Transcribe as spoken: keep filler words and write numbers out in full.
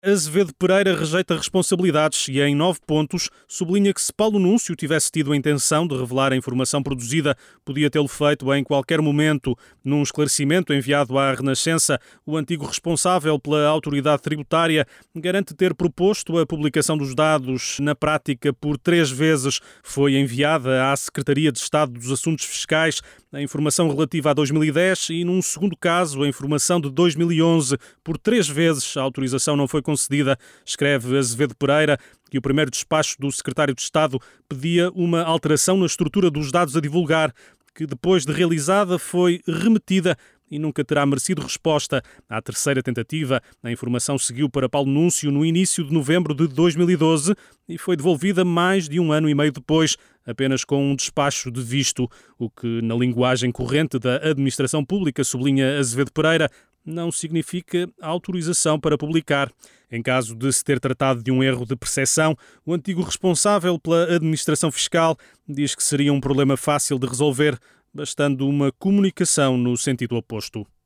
Azevedo Pereira rejeita responsabilidades e, em nove pontos, sublinha que se Paulo Núncio tivesse tido a intenção de revelar a informação produzida, podia tê-lo feito em qualquer momento. Num esclarecimento enviado à Renascença, o antigo responsável pela autoridade tributária garante ter proposto a publicação dos dados. Na prática, por três vezes foi enviada à Secretaria de Estado dos Assuntos Fiscais a informação relativa a dois mil e dez e, num segundo caso, a informação de dois mil e onze. Por três vezes a autorização não foi concedida. Escreve Azevedo Pereira que o primeiro despacho do secretário de Estado pedia uma alteração na estrutura dos dados a divulgar, que depois de realizada foi remetida e nunca terá merecido resposta. À terceira tentativa, a informação seguiu para Paulo Núncio no início de novembro de dois mil e doze e foi devolvida mais de um ano e meio depois, apenas com um despacho de visto, o que, na linguagem corrente da administração pública, sublinha Azevedo Pereira, não significa autorização para publicar. Em caso de se ter tratado de um erro de percepção, o antigo responsável pela administração fiscal diz que seria um problema fácil de resolver, bastando uma comunicação no sentido oposto.